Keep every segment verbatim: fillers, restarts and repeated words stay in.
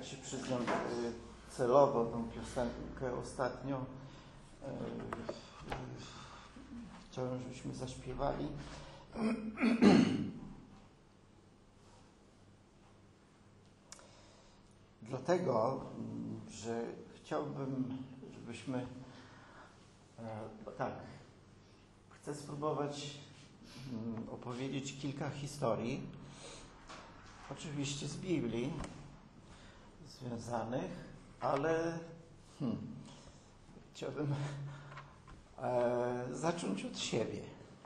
się przyznam, celowo tą piosenkę ostatnio chciałem, żebyśmy zaśpiewali. Dlatego, że chciałbym, żebyśmy tak, chcę spróbować opowiedzieć kilka historii, oczywiście z Biblii związanych, ale hmm, chciałbym e, zacząć od siebie.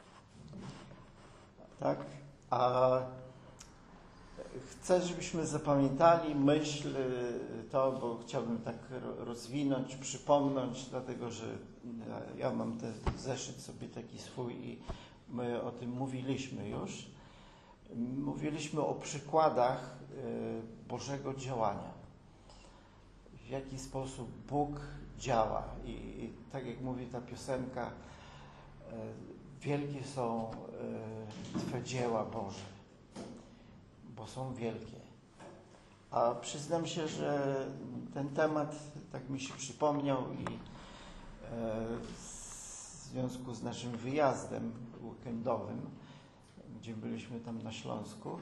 Tak? A chcę, żebyśmy zapamiętali myśl to, bo chciałbym tak rozwinąć, przypomnieć, dlatego że ja mam ten zeszyt sobie taki swój i my o tym mówiliśmy już. Mówiliśmy o przykładach Bożego działania. W jaki sposób Bóg działa. I, i tak jak mówi ta piosenka, wielkie są Twe dzieła, Boże, bo są wielkie. A przyznam się, że ten temat tak mi się przypomniał i w związku z naszym wyjazdem weekendowym, gdzie byliśmy tam na Śląsku,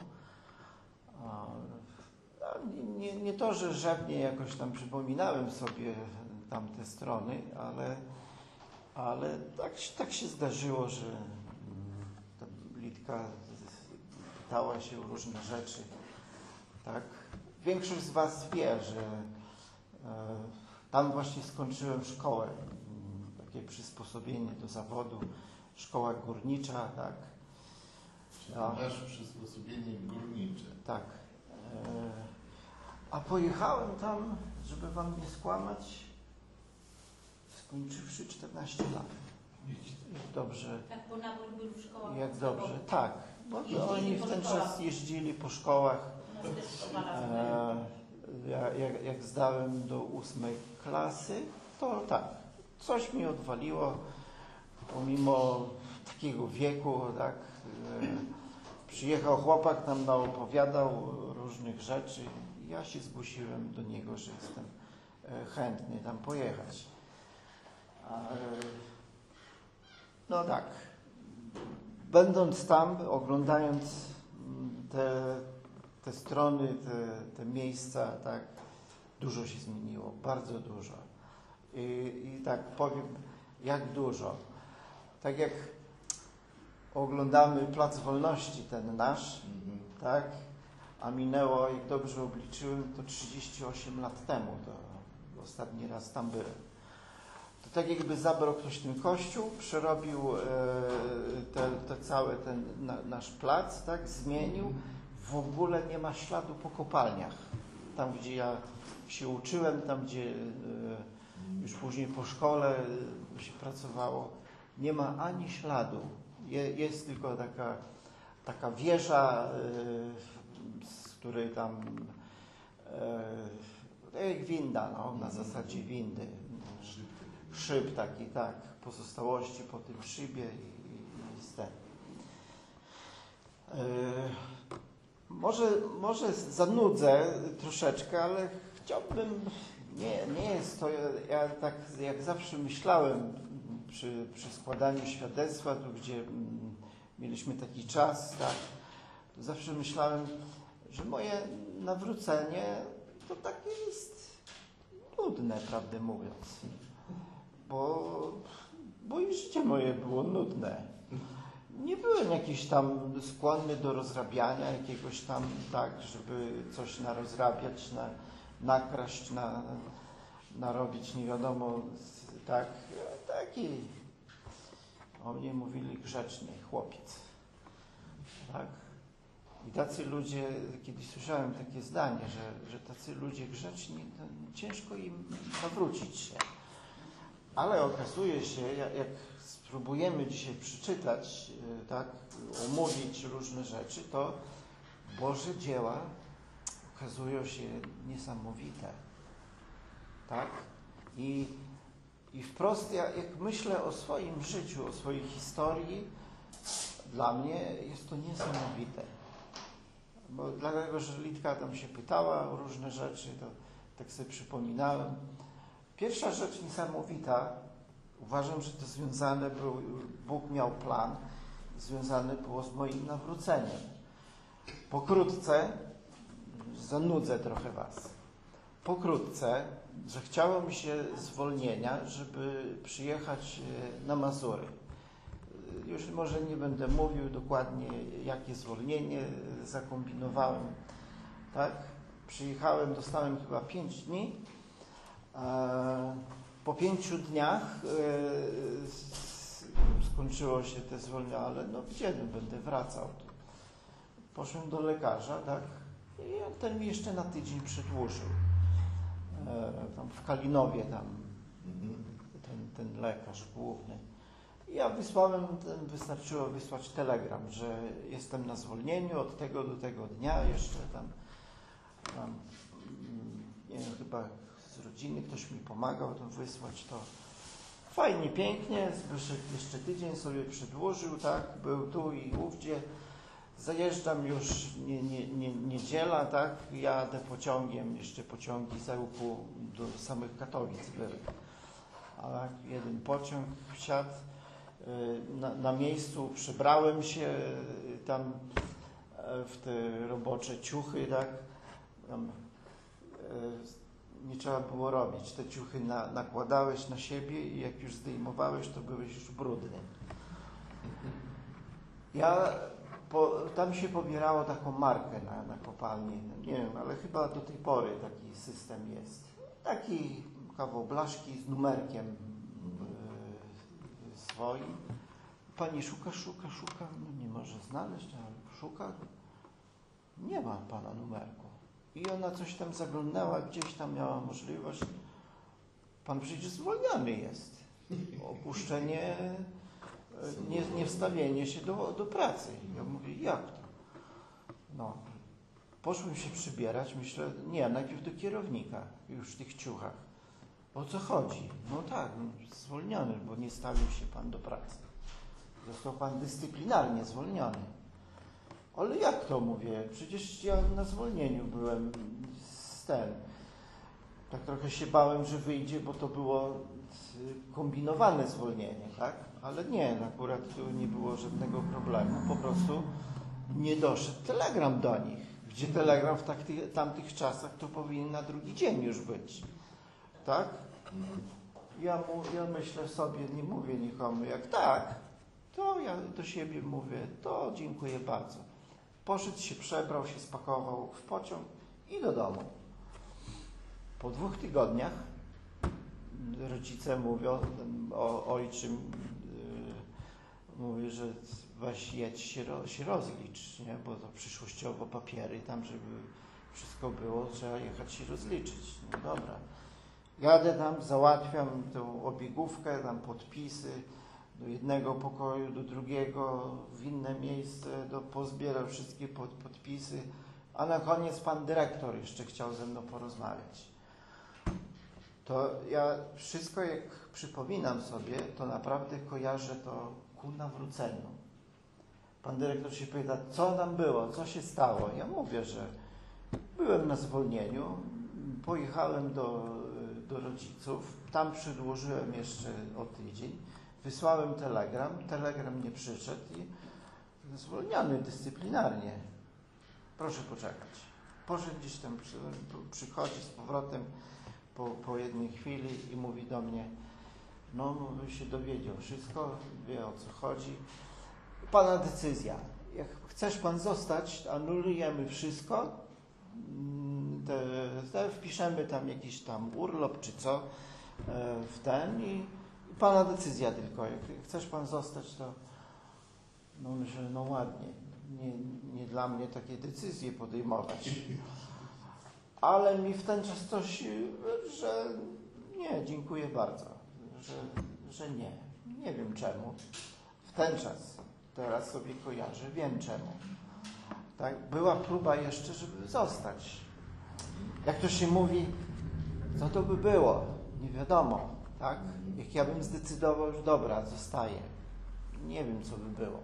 nie, nie to, że rzewnie jakoś tam przypominałem sobie tamte strony, ale, ale tak, tak się zdarzyło, że ta Litka pytała się o różne rzeczy. Tak? Większość z Was wie, że e, tam właśnie skończyłem szkołę, takie przysposobienie do zawodu, szkoła górnicza, tak. Czyli masz przysposobienie górnicze. Tak. E, a pojechałem tam, żeby Wam nie skłamać, skończywszy czternaście lat. Jak dobrze. Tak, bo nabór był w szkołach. Jak dobrze, tak. Bo oni w ten czas jeździli po szkołach. E, ja, jak, jak zdałem do ósmej klasy, to tak, coś mi odwaliło, pomimo takiego wieku, tak. E, przyjechał chłopak, nam naopowiadał różnych rzeczy. Ja się zgłosiłem do niego, że jestem chętny tam pojechać. E, no tak. Będąc tam, oglądając te, te strony, te, te miejsca, tak, dużo się zmieniło, bardzo dużo. I, I tak powiem, jak dużo. Tak jak oglądamy Plac Wolności, ten nasz, mm-hmm. tak, a minęło, jak dobrze obliczyłem, to trzydzieści osiem lat temu, to ostatni raz tam byłem. To tak jakby zabrał ktoś ten kościół, przerobił e, te, te cały ten na, nasz plac, tak, zmienił. W ogóle nie ma śladu po kopalniach. Tam, gdzie ja się uczyłem, tam, gdzie e, już później po szkole się pracowało, nie ma ani śladu. Je, jest tylko taka, taka wieża, e, z której tam e, jak winda, no, na zasadzie windy. Szyb taki, tak, pozostałości po tym szybie i, i z ten. Yy, może, może zanudzę troszeczkę, ale chciałbym, nie, nie jest to, ja tak jak zawsze myślałem przy, przy składaniu świadectwa, tu gdzie mm, mieliśmy taki czas, tak, to zawsze myślałem, że moje nawrócenie to takie jest nudne, prawdę mówiąc. Bo, bo i życie moje było nudne. Nie byłem jakiś tam skłonny do rozrabiania, jakiegoś tam tak, żeby coś narozrabiać, na, nakraść, na, narobić nie wiadomo, tak, taki, o mnie mówili grzeczny chłopiec. Tak? I tacy ludzie, kiedyś słyszałem takie zdanie, że, że tacy ludzie grzeczni, to ciężko im nawrócić się. Ale okazuje się, jak, jak spróbujemy dzisiaj przeczytać, tak, omówić różne rzeczy, to Boże dzieła okazują się niesamowite. Tak? I, i wprost, ja, jak myślę o swoim życiu, o swojej historii, dla mnie jest to niesamowite. Bo dlatego, że Litka tam się pytała o różne rzeczy, to tak sobie przypominałem. Pierwsza rzecz niesamowita, uważam, że to związane był, Bóg miał plan, związane było z moim nawróceniem. Pokrótce, zanudzę trochę was, pokrótce, że chciało mi się zwolnienia, żeby przyjechać na Mazury. Już może nie będę mówił dokładnie, jakie zwolnienie zakombinowałem. Tak? Przyjechałem, dostałem chyba pięć dni. Po pięciu dniach skończyło się te zwolnienie, ale no gdzie będę wracał? Poszłem do lekarza, tak? I on ten mi jeszcze na tydzień przedłużył. Tam w Kalinowie tam ten, ten lekarz główny. Ja wysłałem, wystarczyło wysłać telegram, że jestem na zwolnieniu od tego do tego dnia, jeszcze tam, tam nie wiem, chyba z rodziny ktoś mi pomagał to wysłać, to fajnie, pięknie, Zbyszek jeszcze tydzień sobie przedłużył, tak, był tu i ówdzie, zajeżdżam już nie, nie, nie, niedziela, tak, jadę pociągiem, jeszcze pociągi z Ełku do samych Katowic były, ale jeden pociąg wsiadł. Na, na miejscu przebrałem się tam w te robocze ciuchy, tak? Tam, nie trzeba było robić. Te ciuchy na, nakładałeś na siebie i jak już zdejmowałeś, to byłeś już brudny. Ja, po, tam się pobierało taką markę na, na kopalni. Nie wiem, ale chyba do tej pory taki system jest. Taki kawał blaszki z numerkiem swoim. Pani szuka, szuka, szuka, no nie może znaleźć, ale szuka. Nie ma pana numerku. I ona coś tam zaglądnęła, gdzieś tam miała możliwość. Pan przecież zwolniony jest. Opuszczenie, nie, nie wstawienie się do, do pracy. Ja mówię, jak to? No. Poszłem się przybierać, myślę, nie, najpierw do kierownika, już w tych ciuchach. O co chodzi? No tak, zwolniony, bo nie stawił się pan do pracy. Został pan dyscyplinarnie zwolniony. Ale jak to mówię? Przecież ja na zwolnieniu byłem z ten. Tak trochę się bałem, że wyjdzie, bo to było kombinowane zwolnienie, tak? Ale nie, akurat tu nie było żadnego problemu. Po prostu nie doszedł telegram do nich. Gdzie telegram w takty, tamtych czasach to powinien na drugi dzień już być. Tak? Ja, mu, ja myślę sobie, nie mówię nikomu, jak tak, to ja do siebie mówię, to dziękuję bardzo. Poszedł się, przebrał się, spakował w pociąg i do domu. Po dwóch tygodniach rodzice mówią, o, ojczym yy, mówi, że weź jedź się, się rozlicz, nie? Bo to przyszłościowo papiery, tam żeby wszystko było, trzeba jechać się rozliczyć. No dobra. Jadę tam, załatwiam tą obiegówkę, tam podpisy do jednego pokoju, do drugiego, w inne miejsce, do, pozbierał wszystkie pod, podpisy, a na koniec pan dyrektor jeszcze chciał ze mną porozmawiać. To ja wszystko, jak przypominam sobie, to naprawdę kojarzę to ku nawróceniu. Pan dyrektor się pyta, co tam było, co się stało. Ja mówię, że byłem na zwolnieniu, pojechałem do, do rodziców, tam przedłużyłem jeszcze o tydzień, wysłałem telegram, telegram nie przyszedł i zwolniony dyscyplinarnie. Proszę poczekać. Poszedł gdzieś tam, przy, przychodzi z powrotem po, po jednej chwili i mówi do mnie, no się dowiedział wszystko, wie o co chodzi. Pana decyzja. Jak chcesz pan zostać, anulujemy wszystko, te, te wpiszemy tam jakiś tam urlop czy co w ten i, i pana decyzja tylko. Jak chcesz pan zostać, to no myślę, no ładnie. Nie, nie dla mnie takie decyzje podejmować. Ale mi w ten czas coś, że nie, dziękuję bardzo, że, że nie. Nie wiem czemu. W ten czas. Teraz sobie kojarzę, wiem czemu. Tak, była próba jeszcze, żeby zostać. Jak to się mówi, co to by było? Nie wiadomo, tak? Jak ja bym zdecydował, już dobra, zostaję. Nie wiem, co by było.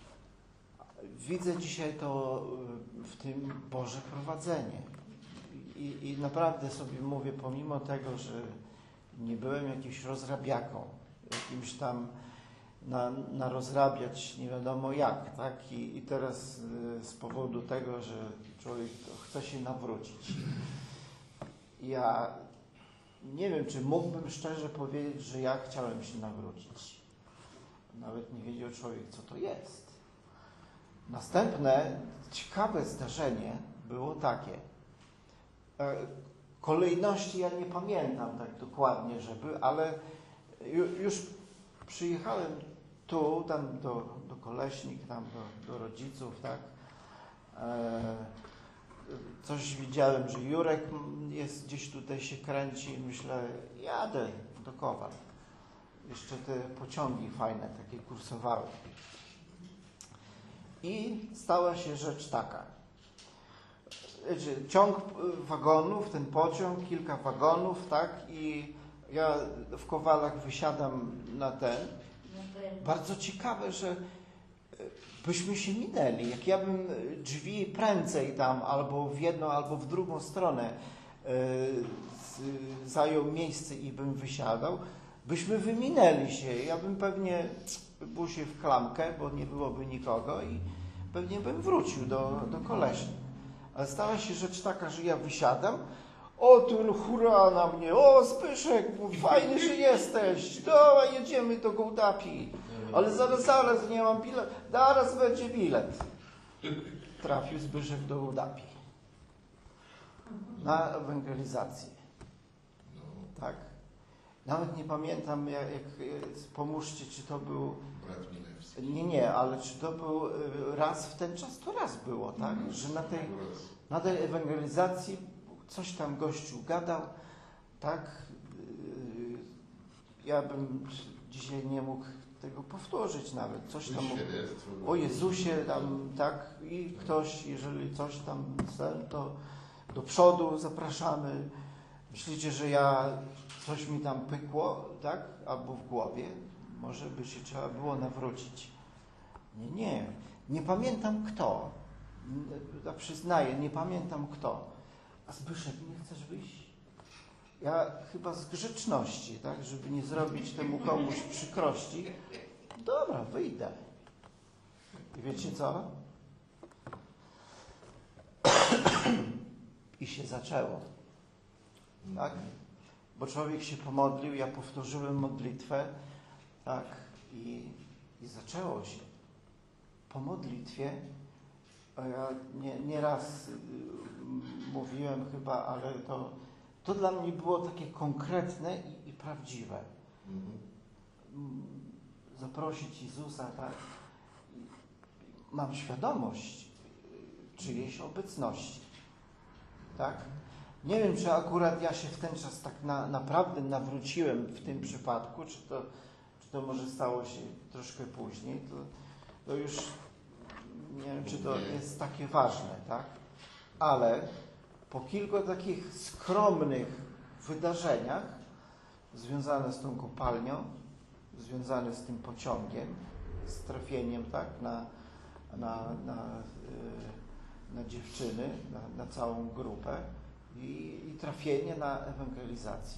Widzę dzisiaj to w tym Boże prowadzenie. i, i naprawdę sobie mówię, pomimo tego, że nie byłem jakimś rozrabiaką, jakimś tam na, na rozrabiać nie wiadomo jak, tak? I, i teraz y, z powodu tego, że człowiek chce się nawrócić. Ja nie wiem, czy mógłbym szczerze powiedzieć, że ja chciałem się nawrócić. Nawet nie wiedział człowiek, co to jest. Następne ciekawe zdarzenie było takie. E, kolejności ja nie pamiętam tak dokładnie, żeby, ale ju, już przyjechałem tu, tam do, do Koleśnik, tam do, do rodziców, tak. E, coś widziałem, że Jurek jest gdzieś tutaj się kręci. Myślę, jadę do Kowal. Jeszcze te pociągi fajne, takie kursowały. I stała się rzecz taka. Ciąg wagonów, ten pociąg, kilka wagonów, tak? I ja w Kowalach wysiadam na ten. Bardzo ciekawe, że byśmy się minęli. Jak ja bym drzwi prędzej tam, albo w jedną, albo w drugą stronę yy, zajął miejsce i bym wysiadał, byśmy wyminęli się. Ja bym pewnie busił w klamkę, bo nie byłoby nikogo i pewnie bym wrócił do, do Koleśni. Ale stała się rzecz taka, że ja wysiadam, o tu hurra na mnie, o Zbyszek, fajnie, że jesteś, dawaj, jedziemy do Gołdapi. Ale zaraz, zaraz, nie mam bilet, zaraz będzie bilet. Trafił Zbyszek do Gołdapi. Na ewangelizację. Tak? Nawet nie pamiętam, jak, jak pomóżcie, czy to był... Brat Milewski. Nie, nie, ale czy to był raz w ten czas, to raz było, tak? Że na tej, na tej ewangelizacji coś tam gościu gadał, tak? Ja bym dzisiaj nie mógł tego powtórzyć nawet. Coś tam o Jezusie tam, tak? I ktoś, jeżeli coś tam, to do przodu zapraszamy. Myślicie, że ja coś mi tam pykło, tak? Albo w głowie? Może by się trzeba było nawrócić. Nie, nie. Nie pamiętam kto. Ja przyznaję, nie pamiętam kto. A Zbyszek, nie chcesz wyjść? Ja chyba z grzeczności, tak? Żeby nie zrobić temu komuś przykrości. Dobra, wyjdę. I wiecie co? I się zaczęło. Tak? Bo człowiek się pomodlił, ja powtórzyłem modlitwę, tak? I, i zaczęło się. Po modlitwie, ja nie, nie raz mówiłem chyba, ale to, to dla mnie było takie konkretne i, i prawdziwe. Zaprosić Jezusa, tak? Mam świadomość czyjejś obecności, tak? Nie wiem, czy akurat ja się w ten czas tak na, naprawdę nawróciłem w tym przypadku, czy to, czy to może stało się troszkę później, to, to już nie wiem, czy to jest takie ważne, tak? Ale po kilku takich skromnych wydarzeniach związane z tą kopalnią, związane z tym pociągiem, z trafieniem, tak, na, na, na, na dziewczyny, na, na całą grupę i, i trafienie na ewangelizację.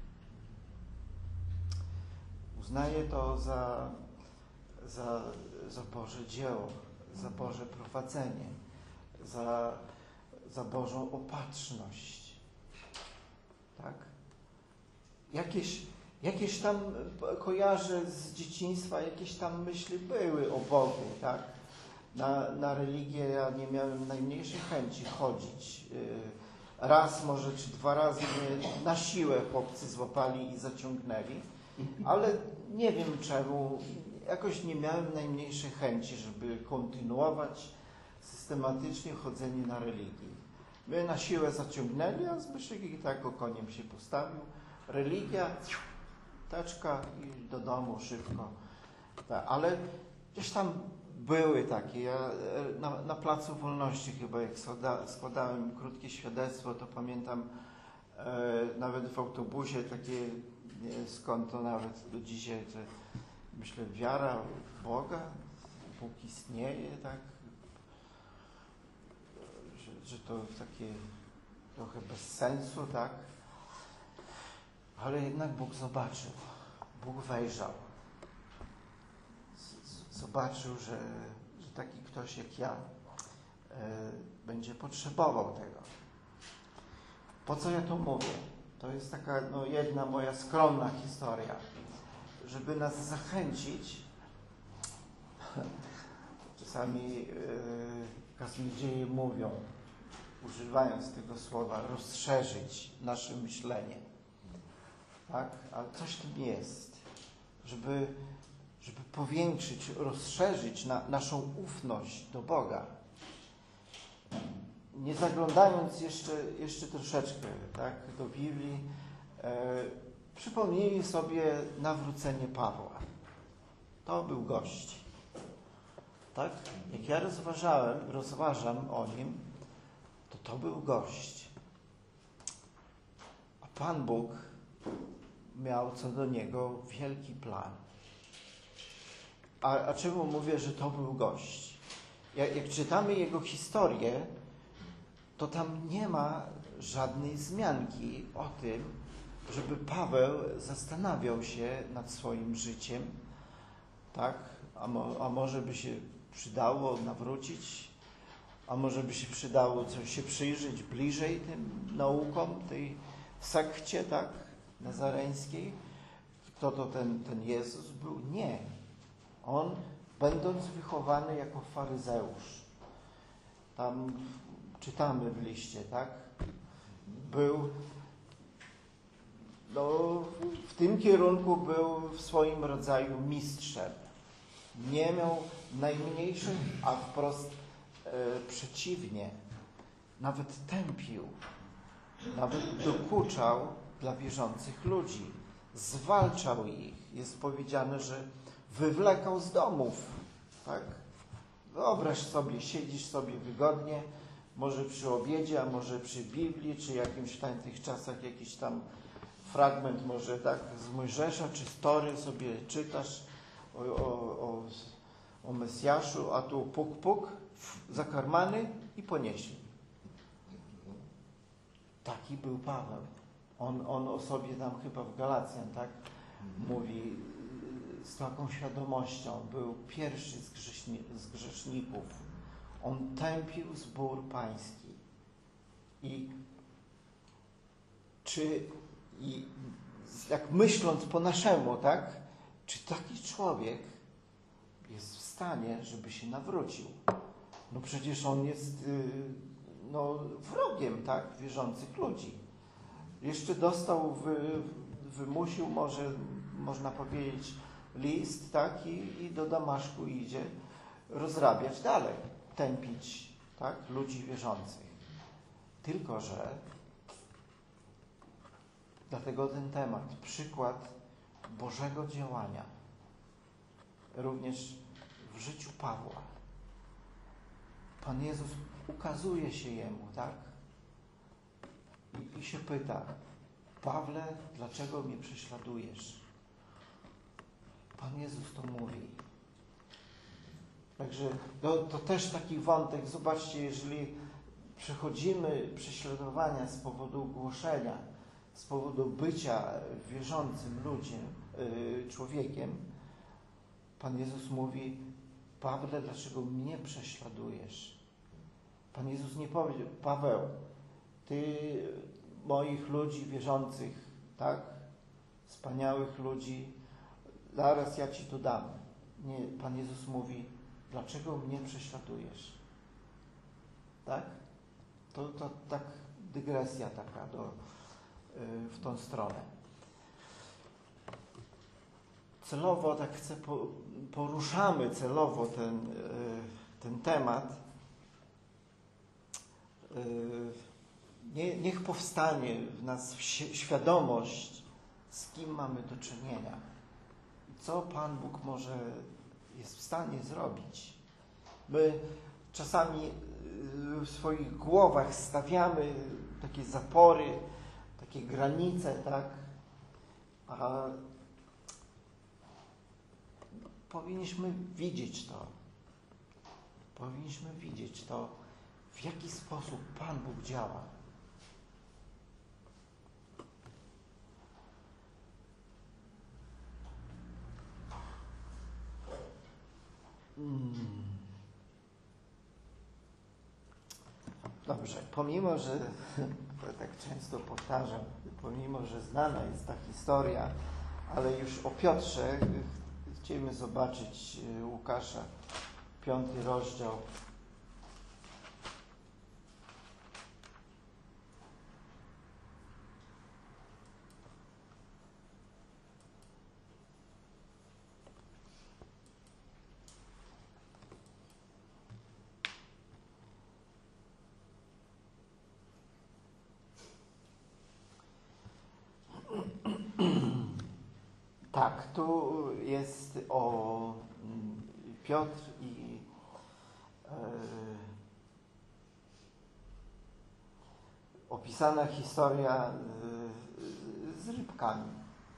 Uznaję to za, za, za Boże dzieło, za Boże prowadzenie, za, za Bożą opatrzność. Tak? Jakieś, jakieś tam kojarzę z dzieciństwa, jakieś tam myśli były o Bogu, tak? Na, na religię ja nie miałem najmniejszej chęci chodzić. Raz może czy dwa razy mnie na siłę chłopcy złapali i zaciągnęli, ale nie wiem czemu, jakoś nie miałem najmniejszej chęci, żeby kontynuować systematycznie chodzenie na religii. Mnie na siłę zaciągnęli, a Zbyszek i tak okoniem się postawił. Religia, teczka i do domu szybko. Ale gdzieś tam były takie. Ja na, na Placu Wolności chyba jak składa, składałem krótkie świadectwo, to pamiętam e, nawet w autobusie takie, nie, skąd to nawet do dzisiaj, że myślę, wiara w Boga, Bóg istnieje, tak? Że, że to takie trochę bez sensu, tak? Ale jednak Bóg zobaczył, Bóg wejrzał. Z- zobaczył, że, że taki ktoś jak ja e, będzie potrzebował tego. Po co ja to mówię? To jest taka no, jedna moja skromna historia, żeby nas zachęcić. Czasami yy, kaznodzieje mówią, używając tego słowa, rozszerzyć nasze myślenie. Tak? Ale coś w tym jest, żeby, żeby powiększyć, rozszerzyć na, naszą ufność do Boga. Nie zaglądając jeszcze, jeszcze troszeczkę tak, do Biblii, e, przypomnijmy sobie nawrócenie Pawła. To był gość. Tak? Jak ja rozważałem, rozważam o nim, to to był gość. A Pan Bóg miał co do niego wielki plan. A, a czemu mówię, że to był gość? Jak, jak czytamy jego historię, to tam nie ma żadnej wzmianki o tym, żeby Paweł zastanawiał się nad swoim życiem, tak? A, mo, a może by się przydało nawrócić, a może by się przydało coś się przyjrzeć bliżej tym naukom, tej sekcie, tak? Nazareńskiej. Kto to ten, ten Jezus był? Nie. On, będąc wychowany jako faryzeusz, tam czytamy w liście, tak? Był, no, w tym kierunku był w swoim rodzaju mistrzem. Nie miał najmniejszych, a wprost e, przeciwnie. Nawet tępił, nawet dokuczał dla wierzących ludzi. Zwalczał ich. Jest powiedziane, że wywlekał z domów, tak? Wyobraź sobie, siedzisz sobie wygodnie, może przy obiedzie, a może przy Biblii, czy jakimś w tamtych czasach jakiś tam fragment może tak z Mojżesza, czy z Tory sobie czytasz o, o, o, o Mesjaszu, a tu puk, puk, zakarmany i ponieśli. Taki był Paweł. On, on o sobie tam chyba w Galacjan, tak, mówi z taką świadomością. Był pierwszy z, grześni, z grzeszników. On tępił zbór pański. I czy, i jak myśląc po naszemu, tak, czy taki człowiek jest w stanie, żeby się nawrócił? No przecież on jest yy, no, wrogiem, tak, wierzących ludzi. Jeszcze dostał, wy, wymusił, może można powiedzieć, list, tak, i, i do Damaszku idzie rozrabiać dalej, tępić, tak, ludzi wierzących. Tylko że dlatego ten temat, przykład Bożego działania, również w życiu Pawła. Pan Jezus ukazuje się jemu, tak? I, i się pyta: Pawle, dlaczego mnie prześladujesz? Pan Jezus to mówi. Także to, to też taki wątek. Zobaczcie, jeżeli przechodzimy prześladowania z powodu głoszenia, z powodu bycia wierzącym ludziem, yy, człowiekiem, Pan Jezus mówi: Pawle, dlaczego mnie prześladujesz? Pan Jezus nie powiedział: Paweł, ty moich ludzi wierzących, tak, wspaniałych ludzi, zaraz ja ci to dam. Nie, Pan Jezus mówi: dlaczego mnie prześladujesz? Tak? To, to tak dygresja taka do, yy, w tą stronę. Celowo tak chcę, po, poruszamy celowo ten, yy, ten temat. Yy, nie, niech powstanie w nas świadomość, z kim mamy do czynienia. Co Pan Bóg może jest w stanie zrobić. My czasami w swoich głowach stawiamy takie zapory, takie granice, tak? A powinniśmy widzieć to. Powinniśmy widzieć to, w jaki sposób Pan Bóg działa. Hmm. Dobrze, pomimo, że tak często powtarzam, pomimo, że znana jest ta historia, ale już o Piotrze chcemy zobaczyć Łukasza, piąty rozdział. Tak, tu jest o Piotr i e, opisana historia e, z rybkami.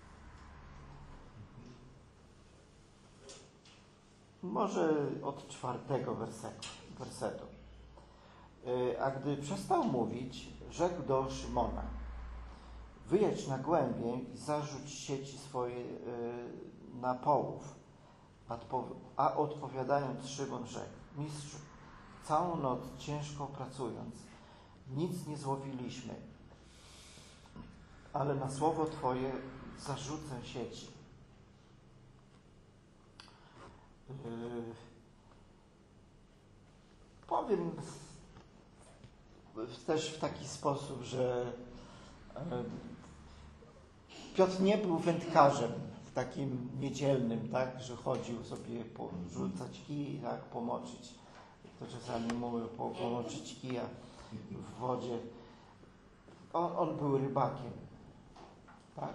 Może od czwartego wersetu. wersetu. E, a gdy przestał mówić, rzekł do Szymona: wyjedź na głębię i zarzuć sieci swoje y, na połów. A odpowiadając Szymon rzekł: mistrzu, całą noc ciężko pracując, nic nie złowiliśmy, ale na słowo Twoje zarzucę sieci. Yy, powiem też w taki sposób, że Piotr nie był wędkarzem takim niedzielnym, tak, że chodził sobie porzucać kij, tak, pomoczyć. To czasami mówią, pomoczyć kija w wodzie. On, on był rybakiem, tak?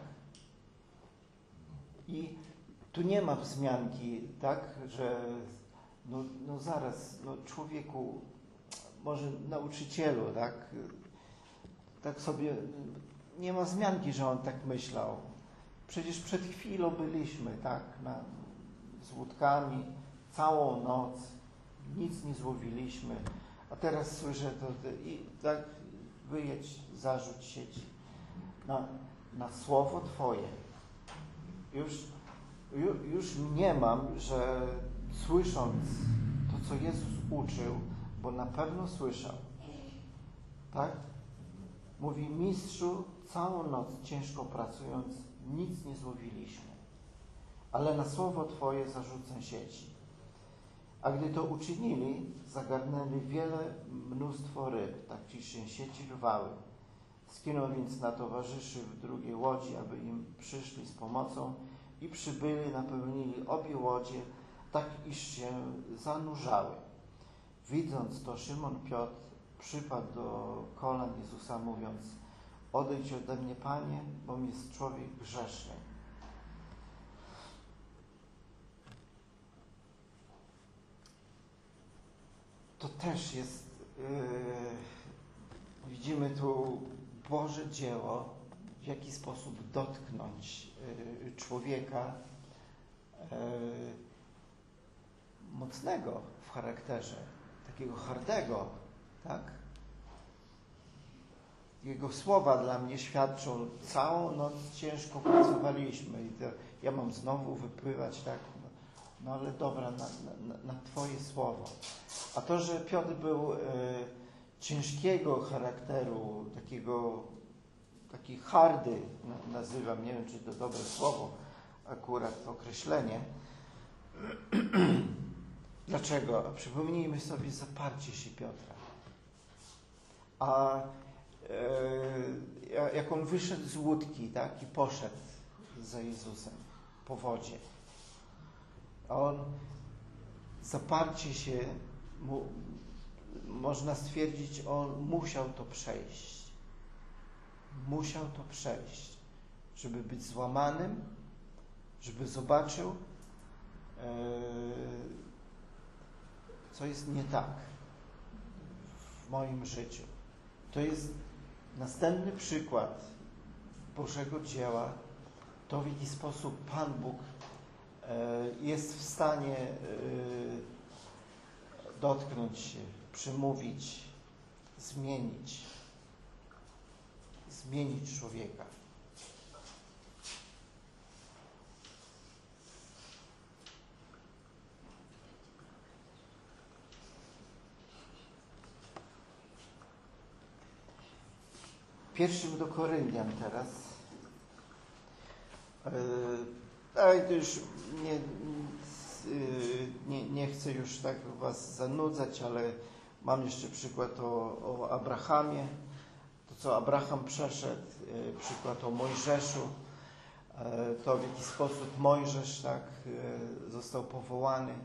I tu nie ma wzmianki, tak, że no, no zaraz, no człowieku, może nauczycielu, tak, tak sobie nie ma wzmianki, że on tak myślał. Przecież przed chwilą byliśmy, tak, na, z łódkami całą noc, nic nie złowiliśmy, a teraz słyszę to i tak wyjedź, zarzuć sieci na, na słowo Twoje. Już, ju, już mniemam, że słysząc to, co Jezus uczył, bo na pewno słyszał, tak? Mówi: mistrzu, całą noc ciężko pracując, nic nie złowiliśmy, ale na słowo Twoje zarzucę sieci. A gdy to uczynili, zagarnęli wiele mnóstwo ryb, tak iż się sieci rwały. Skinął więc na towarzyszy w drugiej łodzi, aby im przyszli z pomocą, i przybyli, napełnili obie łodzie, tak iż się zanurzały. Widząc to, Szymon Piotr przypadł do kolan Jezusa, mówiąc: odejdź ode mnie, Panie, bom jest człowiek grzeszny. To też jest, yy, widzimy tu Boże dzieło, w jaki sposób dotknąć yy, człowieka yy, mocnego w charakterze, takiego hardego, tak? Jego słowa dla mnie świadczą: całą noc ciężko pracowaliśmy i to ja mam znowu wypływać, tak? No, no ale dobra, na, na, na Twoje słowo. A to, że Piotr był e, ciężkiego charakteru, takiego, taki hardy, no, nazywam, nie wiem, czy to dobre słowo, akurat określenie. Dlaczego? Przypomnijmy sobie zaparcie się Piotra. A e, jak on wyszedł z łódki, tak, i poszedł za Jezusem po wodzie, a on zaparcie się, mu, można stwierdzić, on musiał to przejść. Musiał to przejść, żeby być złamanym, żeby zobaczył, e, co jest nie tak w moim życiu. To jest następny przykład Bożego dzieła, to w jaki sposób Pan Bóg e, jest w stanie e, dotknąć się, przemówić, zmienić, zmienić człowieka. pierwszym do Koryntian teraz. Ale to już nie, nie, nie chcę już tak was zanudzać, ale mam jeszcze przykład o, o Abrahamie. To, co Abraham przeszedł, przykład o Mojżeszu, to w jaki sposób Mojżesz tak został powołany.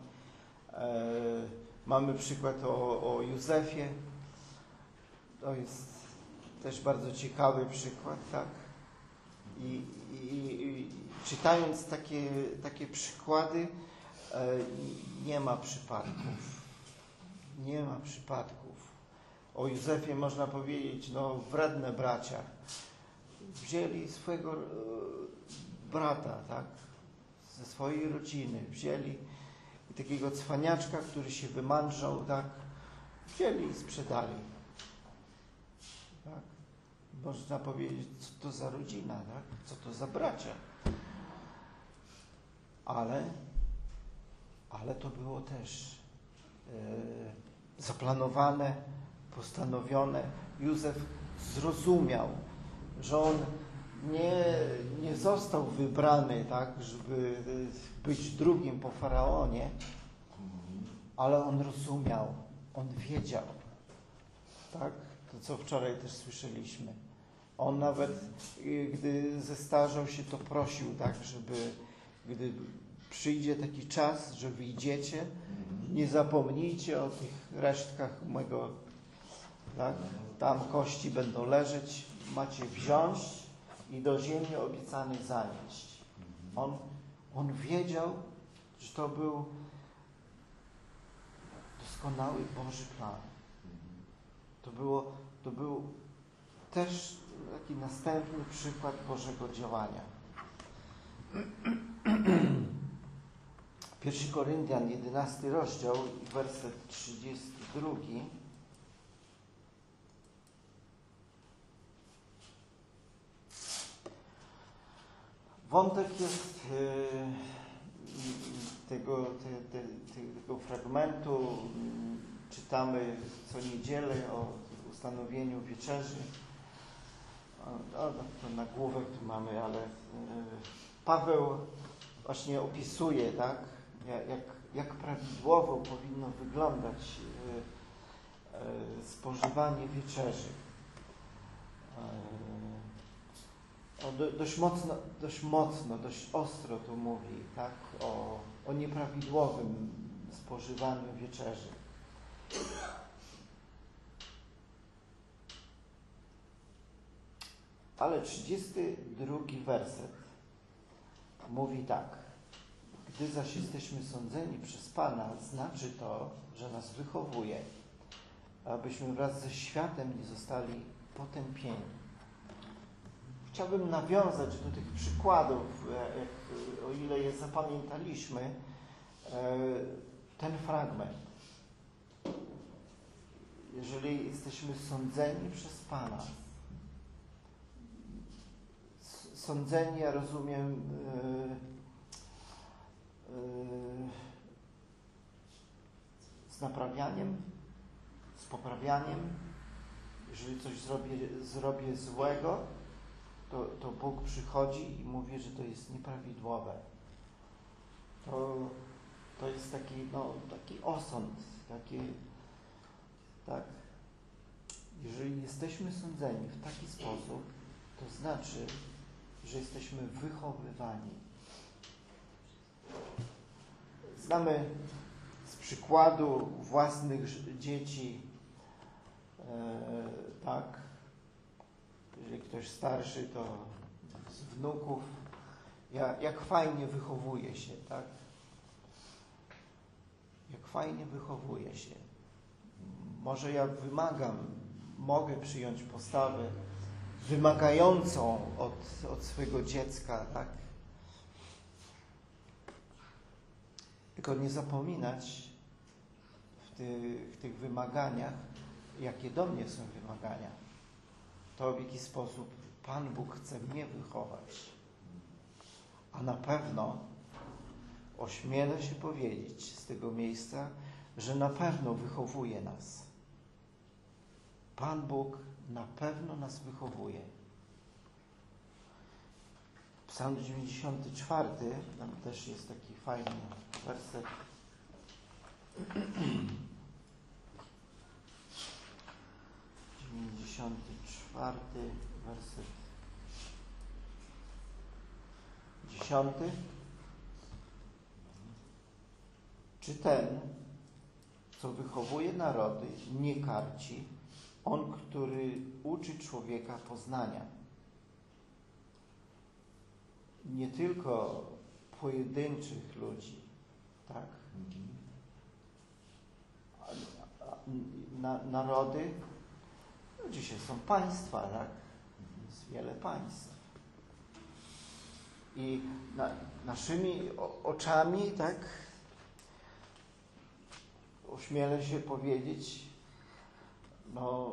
Mamy przykład o, o Józefie. To jest też bardzo ciekawy przykład, tak? I, i, i czytając takie, takie przykłady, nie ma przypadków. Nie ma przypadków. O Józefie można powiedzieć, no wredne bracia wzięli swojego brata, tak, ze swojej rodziny, wzięli i takiego cwaniaczka, który się wymądrzał, tak, wzięli i sprzedali. Tak. Można powiedzieć, co to za rodzina, tak, co to za bracia. Ale, ale to było też e, zaplanowane, postanowione. Józef zrozumiał, że on nie, nie został wybrany, tak, żeby być drugim po Faraonie, ale on rozumiał, on wiedział, tak, to co wczoraj też słyszeliśmy. On nawet, gdy zestarzał się, to prosił, tak, żeby, gdy przyjdzie taki czas, że wyjdziecie, nie zapomnijcie o tych resztkach mego, tak, tam kości będą leżeć, macie wziąć i do ziemi obiecanej zanieść. On, on wiedział, że to był doskonały Boży plan. To, było, to był też taki następny przykład Bożego działania. Pierwszy Koryntian, jedenasty rozdział, werset trzydziesty drugi. Wątek jest tego, te, te, tego fragmentu. Czytamy co niedzielę o ustanowieniu wieczerzy. O, to nagłówek tu mamy, ale Paweł właśnie opisuje, tak, jak, jak prawidłowo powinno wyglądać spożywanie wieczerzy. O, do, dość mocno, dość mocno, dość ostro tu mówi, tak, o, o nieprawidłowym spożywaniu wieczerzy. Ale trzydziesty drugi werset mówi tak. Gdy zaś jesteśmy sądzeni przez Pana, znaczy to, że nas wychowuje, abyśmy wraz ze światem nie zostali potępieni. Chciałbym nawiązać do tych przykładów, jak, o ile je zapamiętaliśmy, ten fragment. Jeżeli jesteśmy sądzeni przez Pana, sądzeni, ja rozumiem, z naprawianiem, z poprawianiem. Jeżeli coś zrobię, zrobię złego, to, to Bóg przychodzi i mówi, że to jest nieprawidłowe. To, to jest taki, no, taki osąd, taki, tak. Jeżeli jesteśmy sądzeni w taki sposób, to znaczy, że jesteśmy wychowywani. Znamy z przykładu własnych dzieci, e, tak, jeżeli ktoś starszy, to z wnuków, jak, jak fajnie wychowuje się, tak? Jak fajnie wychowuje się. Może ja wymagam, mogę przyjąć postawę wymagającą od, od swojego dziecka, tak? Tylko nie zapominać w tych, w tych wymaganiach, jakie do mnie są wymagania. To, w jaki sposób Pan Bóg chce mnie wychować. A na pewno ośmielę się powiedzieć z tego miejsca, że na pewno wychowuje nas. Pan Bóg na pewno nas wychowuje. Psalm dziewięćdziesiąty czwarty, tam też jest taki fajny werset. dziewięćdziesiąty czwarty werset dziesiąty. Czy ten, co wychowuje narody, nie karci, on, który uczy człowieka poznania? Nie tylko pojedynczych ludzi, tak? Na, narody, no dzisiaj są państwa, tak? Jest wiele państw. I na, naszymi o, oczami, tak? Ośmielę się powiedzieć, no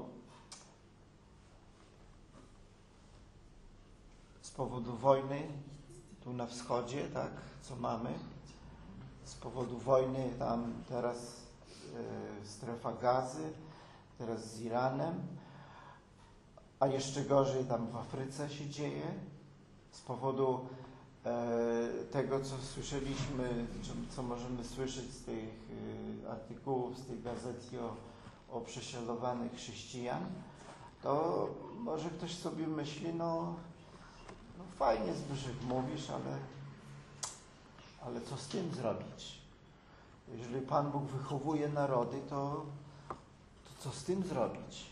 z powodu wojny tu na wschodzie, tak, co mamy, z powodu wojny tam teraz e, strefa Gazy, teraz z Iranem, a jeszcze gorzej tam w Afryce się dzieje, z powodu e, tego, co słyszeliśmy, co, co możemy słyszeć z tych e, artykułów, z tej gazety o, o prześladowanych chrześcijan, to może ktoś sobie myśli, no, no fajnie, Zbyszek, mówisz, ale, ale co z tym zrobić? Jeżeli Pan Bóg wychowuje narody, to, to co z tym zrobić?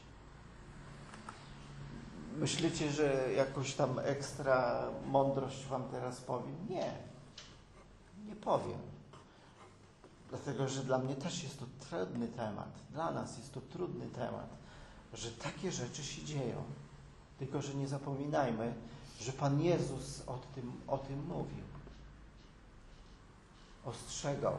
Myślicie, że jakoś tam ekstra mądrość wam teraz powiem? Nie. Nie powiem. Dlatego, że dla mnie też jest to trudny temat. Dla nas jest to trudny temat, że takie rzeczy się dzieją. Tylko, że nie zapominajmy, że Pan Jezus o tym, o tym mówił. Ostrzegał.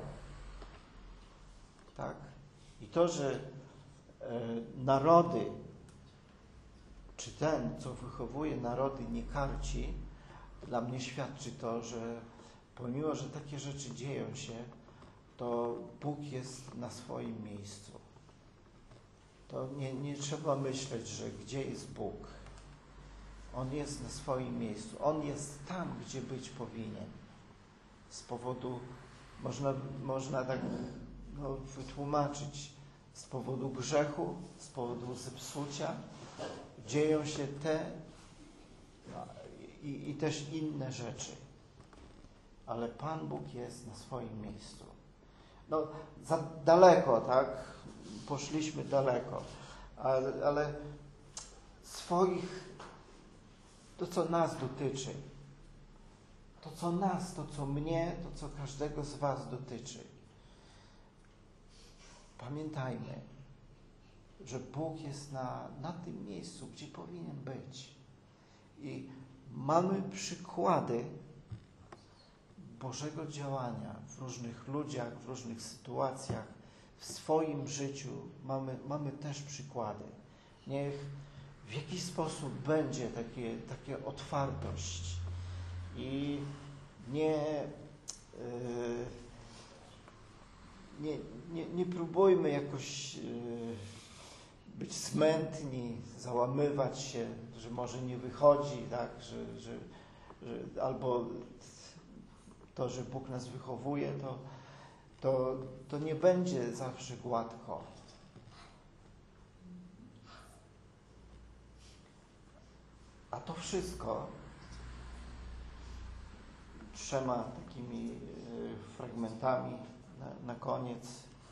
Tak? I to, że e, narody, czy ten, co wychowuje narody, nie karci, dla mnie świadczy to, że pomimo, że takie rzeczy dzieją się, to Bóg jest na swoim miejscu. To nie, nie trzeba myśleć, że gdzie jest Bóg. On jest na swoim miejscu. On jest tam, gdzie być powinien. Z powodu, można, można tak no, wytłumaczyć, z powodu grzechu, z powodu zepsucia, dzieją się te no, i, i też inne rzeczy. Ale Pan Bóg jest na swoim miejscu. No, za daleko, tak? Poszliśmy daleko. Ale, ale swoich, to co nas dotyczy, to co nas, to co mnie, to co każdego z was dotyczy. Pamiętajmy, że Bóg jest na, na tym miejscu, gdzie powinien być. I mamy przykłady Bożego działania w różnych ludziach, w różnych sytuacjach, w swoim życiu. Mamy, mamy też przykłady. Niech w jakiś sposób będzie takie, takie otwartość i nie, yy, nie, nie, nie próbujmy jakoś yy, być smętni, załamywać się, że może nie wychodzi, tak, że, że, że albo to, że Bóg nas wychowuje, to, to, to nie będzie zawsze gładko. A to wszystko trzema takimi fragmentami na, na koniec.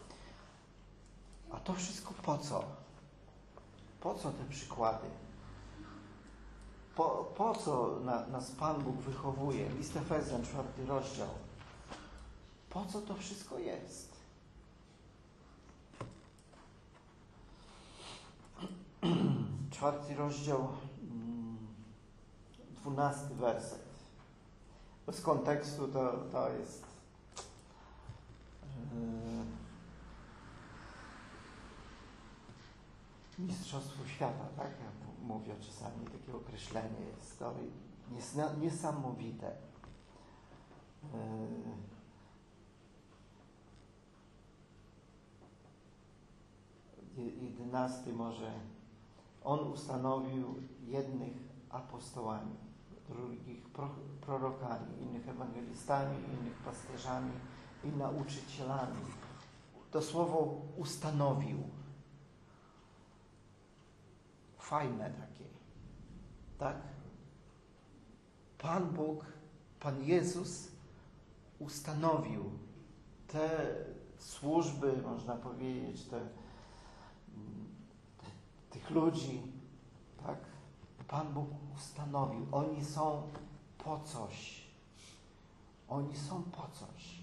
A to wszystko po co? Po co te przykłady? Po, po co na, nas Pan Bóg wychowuje? List Efezjan, czwarty rozdział. Po co to wszystko jest? Czwarty rozdział, dwunasty werset. Bez kontekstu to, to jest yy, mistrzostwo świata, tak? Ja mówię czasami, takie określenie jest to niesamowite. Yy, jedenasty może On ustanowił jednych apostołami, drugich pro, prorokami, innych ewangelistami, innych pasterzami i nauczycielami. To słowo ustanowił. Fajne takie. Tak? Pan Bóg, Pan Jezus ustanowił te służby, można powiedzieć, te, te, tych ludzi, tak? Pan Bóg ustanowił. Oni są po coś. Oni są po coś.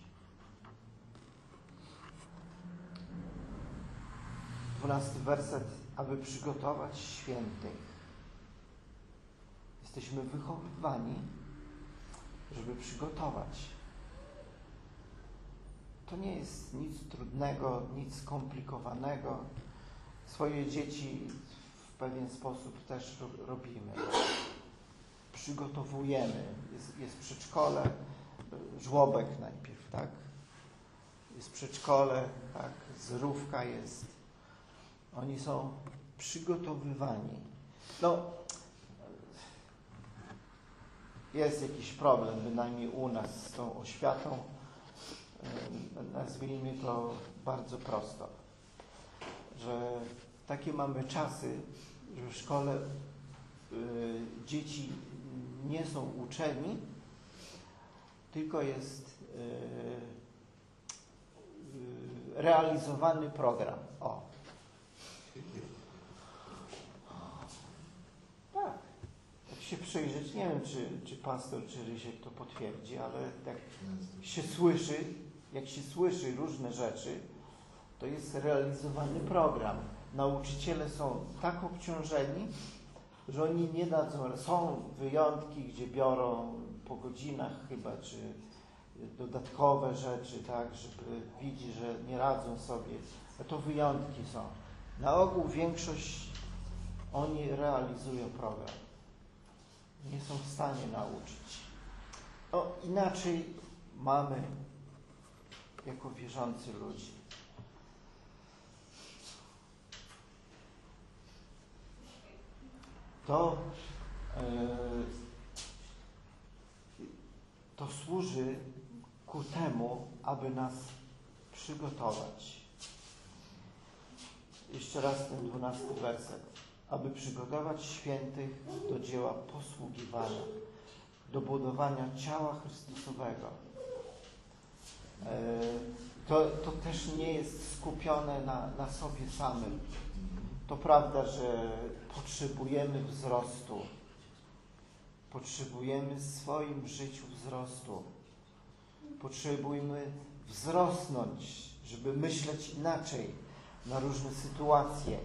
Dwunasty werset. Aby przygotować świętych. Jesteśmy wychowywani, żeby przygotować. To nie jest nic trudnego, nic skomplikowanego. Swoje dzieci w pewien sposób też robimy. Przygotowujemy. Jest, jest przedszkole, żłobek najpierw, tak? Jest przedszkole, tak? Zrówka jest. Oni są przygotowywani. No, jest jakiś problem, bynajmniej u nas z tą oświatą. Nazwijmy to bardzo prosto, że takie mamy czasy, że w szkole y, dzieci nie są uczeni, tylko jest y, y, realizowany program. O. Tak. Jak się przyjrzeć, nie wiem, czy, czy pastor, czy Rysiek to potwierdzi, ale jak się słyszy, jak się słyszy różne rzeczy, to jest realizowany program. Nauczyciele są tak obciążeni, że oni nie dadzą. Są wyjątki, gdzie biorą po godzinach chyba, czy dodatkowe rzeczy, tak, żeby widzi, że nie radzą sobie. A to wyjątki są. Na ogół większość oni realizują program. Nie są w stanie nauczyć. No, inaczej mamy jako wierzący ludzi. To, yy, to służy ku temu, aby nas przygotować. Jeszcze raz ten dwunasty werset. Aby przygotować świętych do dzieła posługiwania, do budowania ciała Chrystusowego. To, to też nie jest skupione na, na sobie samym. To prawda, że potrzebujemy wzrostu. Potrzebujemy w swoim życiu wzrostu. Potrzebujemy wzrosnąć, żeby myśleć inaczej na różne sytuacje.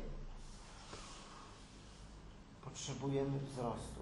Potrzebujemy wzrostu.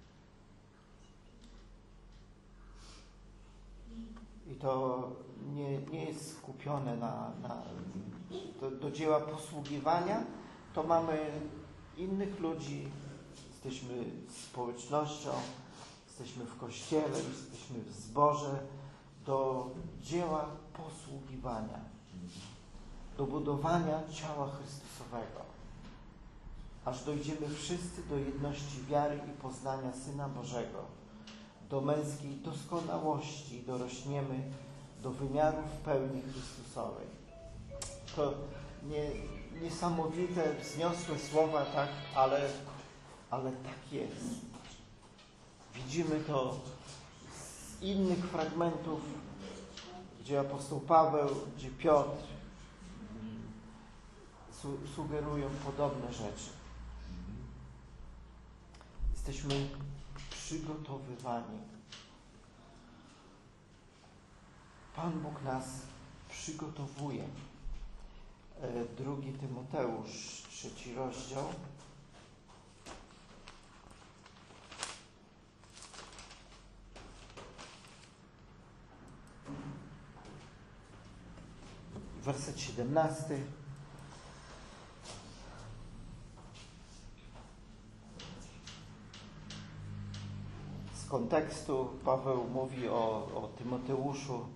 I to nie, nie jest skupione na, na do, do dzieła posługiwania. To mamy innych ludzi, jesteśmy społecznością, jesteśmy w kościele, jesteśmy w zborze, do dzieła posługiwania, do budowania ciała Chrystusowego. Aż dojdziemy wszyscy do jedności wiary i poznania Syna Bożego, do męskiej doskonałości, dorośniemy do wymiarów pełni Chrystusowej. To nie, niesamowite, wzniosłe słowa, tak, ale, ale tak jest. Widzimy to z innych fragmentów, gdzie apostoł Paweł, gdzie Piotr su, sugerują podobne rzeczy. Jesteśmy przygotowywani. Pan Bóg nas przygotowuje. Drugi Tymoteusz, trzeci rozdział. Werset siedemnasty. Z kontekstu Paweł mówi o, o Tymoteuszu.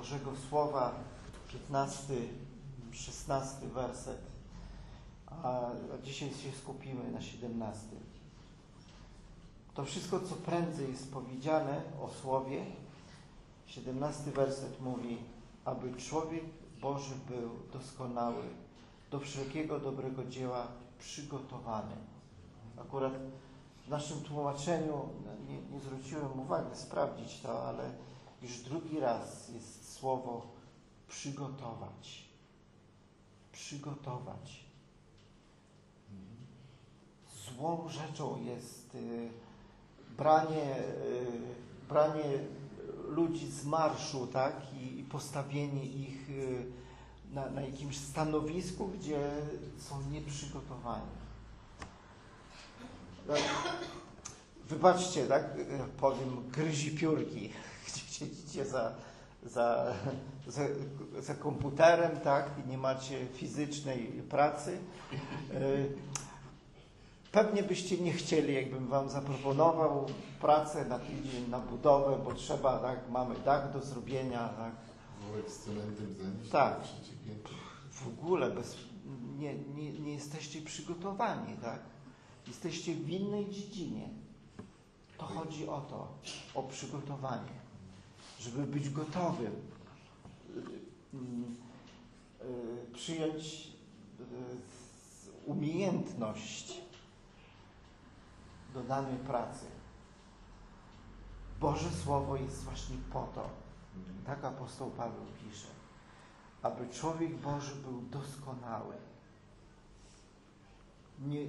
Bożego Słowa, piętnasty, szesnasty werset, a dzisiaj się skupimy na siedemnastym. To wszystko, co prędzej jest powiedziane o Słowie, siedemnasty werset mówi, aby człowiek Boży był doskonały, do wszelkiego dobrego dzieła przygotowany. Akurat w naszym tłumaczeniu nie, nie zwróciłem uwagi sprawdzić to, ale już drugi raz jest słowo przygotować. Przygotować. Złą rzeczą jest y, branie, y, branie ludzi z marszu, tak, i, i postawienie ich y, na, na jakimś stanowisku, gdzie są nieprzygotowani. Tak, wybaczcie, tak, powiem, gryzi piórki, gdzie siedzicie za, za, za, za komputerem, tak, i nie macie fizycznej pracy. Pewnie byście nie chcieli, jakbym wam zaproponował pracę na tydzień, na budowę, bo trzeba, tak, mamy dach do zrobienia, tak. Wołek z cementem zanieść Tak. na trzecie piętro. W ogóle bez, nie, nie, nie jesteście przygotowani, tak? Jesteście w innej dziedzinie. To chodzi o to, o przygotowanie, żeby być gotowym, przyjąć umiejętność do danej pracy. Boże Słowo jest właśnie po to, tak apostoł Paweł pisze, aby człowiek Boży był doskonały. Nie,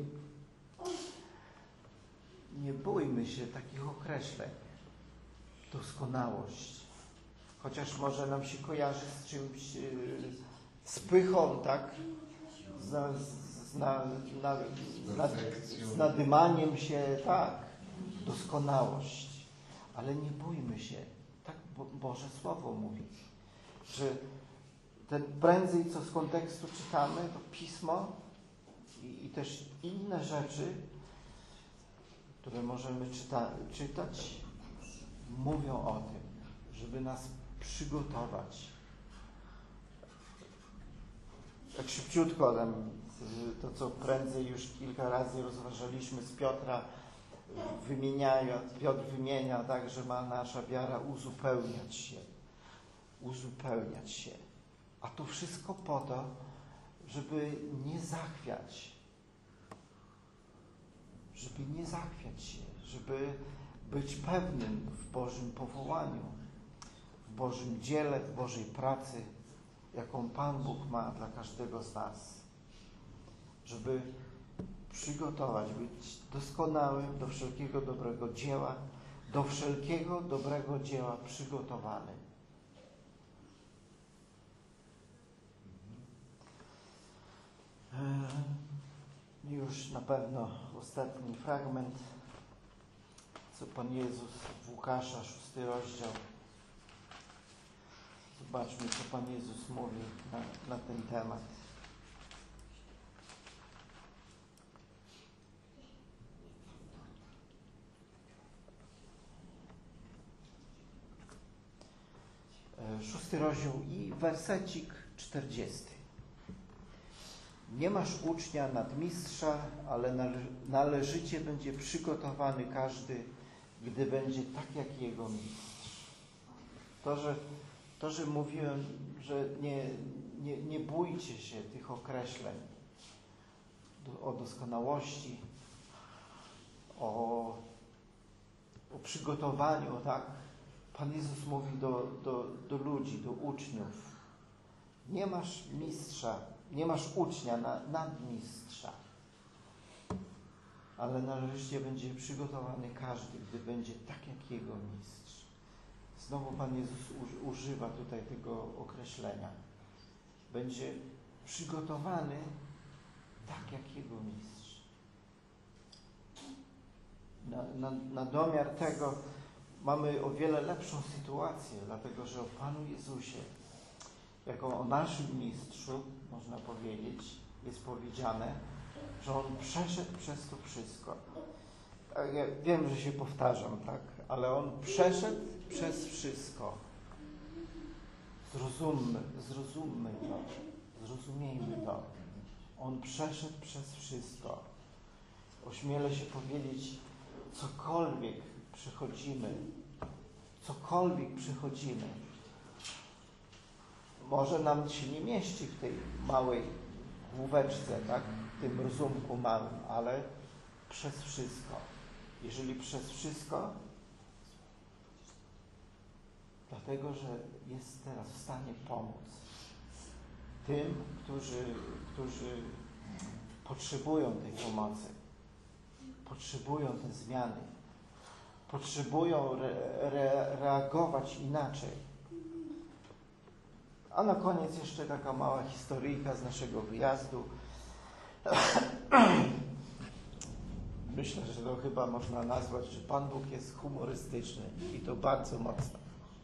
nie bójmy się takich określeń. Doskonałość. Chociaż może nam się kojarzy z czymś, z pychą, tak? Z, z, na, na, na, z nadymaniem się, tak. Doskonałość. Ale nie bójmy się. Tak Boże Słowo mówi, że ten prędzej, co z kontekstu czytamy, to Pismo i, i też inne rzeczy, które możemy czyta, czytać, mówią o tym, żeby nas przygotować. Tak szybciutko tam, to co prędzej już kilka razy rozważaliśmy z Piotra, wymieniają, Piotr wymienia tak, że ma nasza wiara uzupełniać się. Uzupełniać się. A to wszystko po to, żeby nie zachwiać. Żeby nie zachwiać się. Żeby być pewnym w Bożym powołaniu, w Bożym dziele, w Bożej pracy, jaką Pan Bóg ma dla każdego z nas. Żeby przygotować, być doskonałym do wszelkiego dobrego dzieła, do wszelkiego dobrego dzieła przygotowany. Już na pewno ostatni fragment, co Pan Jezus w Łukasza, szósty rozdział. Zobaczmy, co Pan Jezus mówi na, na ten temat. Szósty rozdział i wersecik czterdziesty. Nie masz ucznia nadmistrza, ale nale- należycie będzie przygotowany każdy, gdy będzie tak jak jego mistrz. To, że, to, że mówiłem, że nie, nie, nie bójcie się tych określeń do, o doskonałości, o, o przygotowaniu, tak? Pan Jezus mówi do, do, do ludzi, do uczniów. Nie masz mistrza, nie masz ucznia na, nadmistrza, ale należycie będzie przygotowany każdy, gdy będzie tak jak jego mistrz. Znowu Pan Jezus u, używa tutaj tego określenia. Będzie przygotowany tak jak jego mistrz. Na, na, na domiar tego mamy o wiele lepszą sytuację, dlatego że o Panu Jezusie, jako o naszym mistrzu, można powiedzieć, jest powiedziane, że On przeszedł przez to wszystko. Ja wiem, że się powtarzam, tak, ale On przeszedł przez wszystko. Zrozummy, zrozummy to, zrozumiejmy to. On przeszedł przez wszystko. Ośmielę się powiedzieć, cokolwiek przechodzimy, cokolwiek przechodzimy, może nam się nie mieści w tej małej główeczce, tak? W tym rozumku małym, ale przez wszystko. Jeżeli przez wszystko, dlatego, że jest teraz w stanie pomóc tym, którzy, którzy potrzebują tej pomocy, potrzebują tej zmiany, potrzebują re, re, reagować inaczej. A na koniec jeszcze taka mała historyjka z naszego wyjazdu. Myślę, że to chyba można nazwać, że Pan Bóg jest humorystyczny i to bardzo mocno.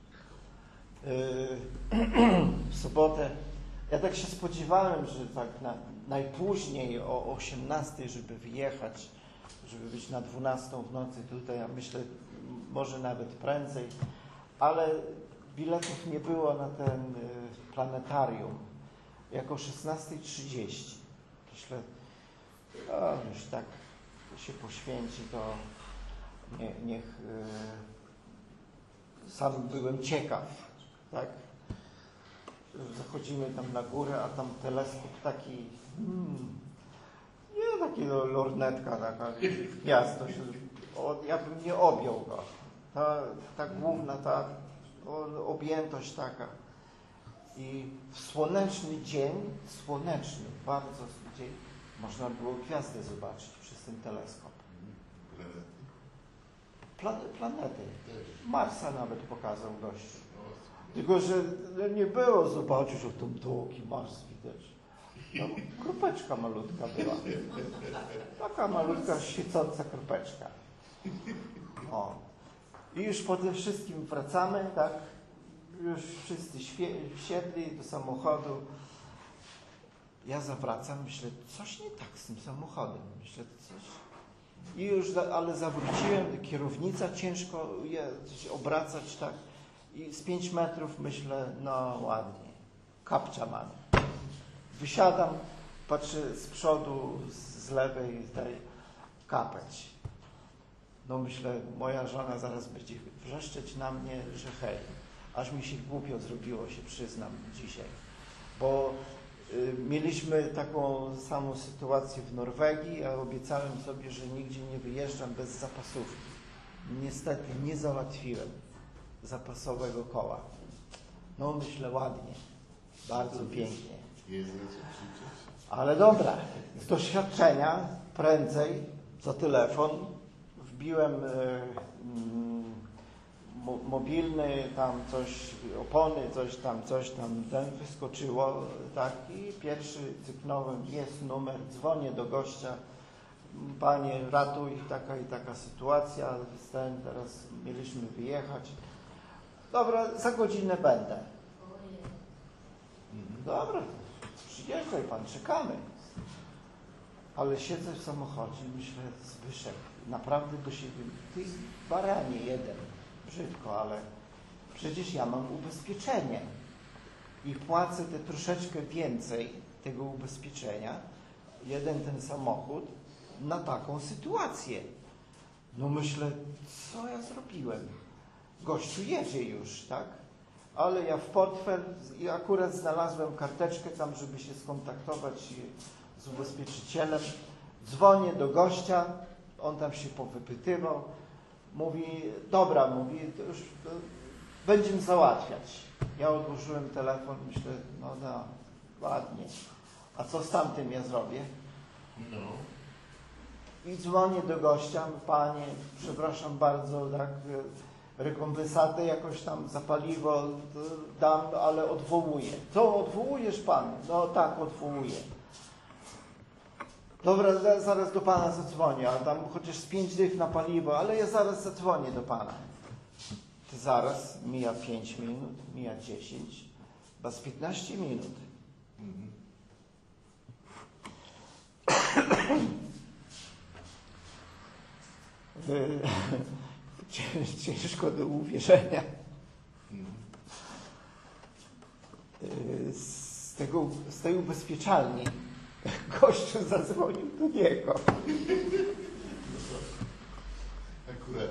W sobotę ja tak się spodziewałem, że tak na, najpóźniej o osiemnastej, żeby wyjechać, żeby być na dwunastą w nocy tutaj, ja myślę, może nawet prędzej, ale biletów nie było na ten planetarium. Jak o szesnastej trzydzieści. Myślę, o, już tak się poświęci, to nie, niech yy, sam byłem ciekaw, tak? Zachodzimy tam na górę, a tam teleskop taki, hmm, nie taki lornetka, taka gniazdo, ja bym nie objął go. Ta, ta główna, ta objętość taka. I w słoneczny dzień, słoneczny, bardzo dzień, można było gwiazdę zobaczyć przez ten teleskop. Plan planety. Marsa nawet pokazał gościu. Tylko, że nie było zobaczyć, że tam długi Mars widać. Tam kropeczka malutka była. Taka malutka, świecąca kropeczka. O. I już po tym wszystkim wracamy, tak? Już wszyscy wsiedli do samochodu. Ja zawracam, myślę, coś nie tak z tym samochodem. Myślę, coś... I już, ale zawróciłem, kierownica ciężko jest obracać, tak? I z pięć metrów myślę, no ładnie, kapcia mamy. Wysiadam, patrzę z przodu, z lewej tej kapeć. No myślę, moja żona zaraz będzie wrzeszczeć na mnie, że hej. Aż mi się głupio zrobiło, się przyznam dzisiaj. Bo y, mieliśmy taką samą sytuację w Norwegii, a obiecałem sobie, że nigdzie nie wyjeżdżam bez zapasówki. Niestety nie załatwiłem zapasowego koła. No myślę, ładnie, bardzo pięknie. Ale dobra, z doświadczenia prędzej za telefon wbiłem y, mo mobilny, tam coś, opony, coś tam, coś tam, ten wyskoczyło, tak, i pierwszy cyknąłem, jest numer, dzwonię do gościa, panie, ratuj, taka i taka sytuacja, ten, teraz mieliśmy wyjechać. Dobra, za godzinę będę. Dobra, przyjeżdżaj pan, czekamy. Ale siedzę w samochodzie i myślę, Zbyszek, naprawdę do siebie, ty baranie jeden, brzydko, ale przecież ja mam ubezpieczenie i płacę te troszeczkę więcej tego ubezpieczenia, jeden ten samochód, na taką sytuację. No myślę, co ja zrobiłem? Gościu jedzie już, tak? Ale ja w portfel i akurat znalazłem karteczkę tam, żeby się skontaktować z ubezpieczycielem. Dzwonię do gościa, on tam się powypytywał. Mówi, dobra, mówi, to już to będziemy załatwiać. Ja odłożyłem telefon, myślę, no no, ładnie. A co z tamtym ja zrobię? No. I dzwonię do gościa, panie, przepraszam bardzo, tak, rekompensatę jakoś tam za paliwo dam, ale odwołuję. Co, odwołujesz pan? No tak, odwołuję. Dobra, zaraz do pana zadzwonię, a tam chociaż z pięć dych na paliwo, ale ja zaraz zadzwonię do pana. Ty zaraz, mija pięć minut, mija dziesięć, chyba z piętnaście minut. Mhm. Ciężko do uwierzenia. tego, z tej ubezpieczalni gościu zadzwonił do niego. Akurat.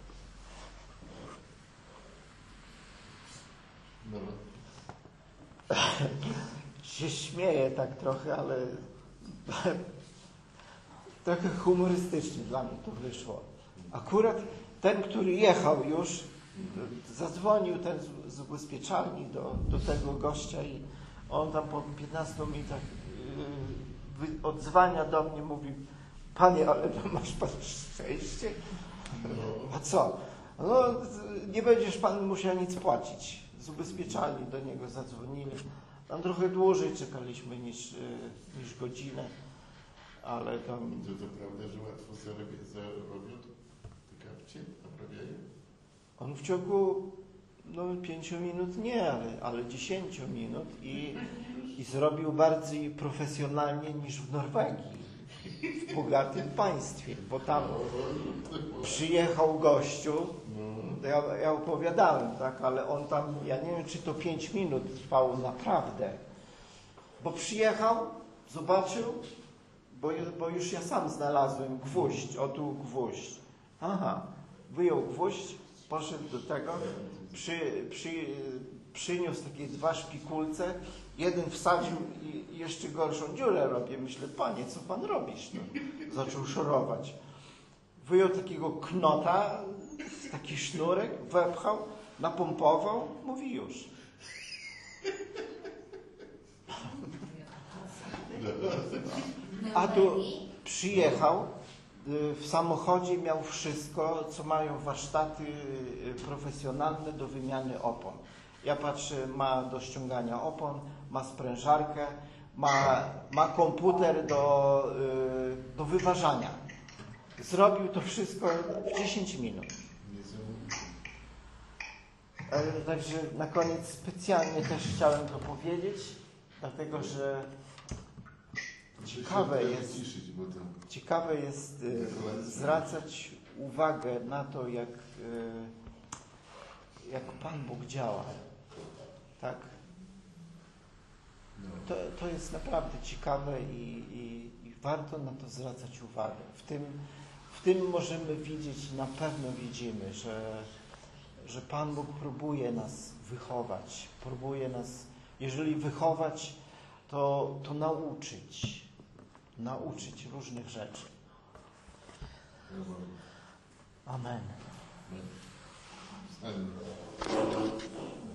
No. Się śmieję tak trochę, ale trochę humorystycznie dla mnie to wyszło. Akurat ten, który jechał już, zadzwonił ten z, z ubezpieczalni do, do tego gościa i on tam po piętnastu minutach yy, odzwania do mnie, mówi: panie, ale no masz pan szczęście? A co? No, nie będziesz pan musiał nic płacić. Z ubezpieczalni do niego zadzwonili. Tam trochę dłużej czekaliśmy niż, niż godzinę, ale tam... To, to prawda, że łatwo zarobią, zarobią te kapcie, naprawiają? On w ciągu no, pięciu minut nie, ale, ale dziesięciu minut i, i zrobił bardziej profesjonalnie niż w Norwegii, w bogatym państwie, bo tam przyjechał gościu, ja, ja opowiadałem, tak, ale on tam, ja nie wiem, czy to pięć minut trwało naprawdę, bo przyjechał, zobaczył, bo, bo już ja sam znalazłem gwóźdź, o tu gwóźdź. Aha, wyjął gwóźdź, poszedł do tego, przy, przy, przyniósł takie dwa szpikulce, jeden wsadził i jeszcze gorszą dziurę robię. Myślę: panie, co pan robisz? No, zaczął szorować. Wyjął takiego knota, taki sznurek, wepchał, napompował, mówi: już. A tu przyjechał, w samochodzie miał wszystko, co mają warsztaty profesjonalne do wymiany opon. Ja patrzę, ma do ściągania opon, ma sprężarkę, ma, ma komputer do, do wyważania. Zrobił to wszystko w dziesięć minut. Także na koniec specjalnie też chciałem to powiedzieć, dlatego że ciekawe jest, ciekawe jest zwracać uwagę na to, jak, jak Pan Bóg działa. Tak? To, to jest naprawdę ciekawe i, i, i warto na to zwracać uwagę. W tym, w tym możemy widzieć, na pewno widzimy, że, że Pan Bóg próbuje nas wychować. Próbuje nas, jeżeli wychować, to, to nauczyć. Nauczyć różnych rzeczy. Amen. Amen.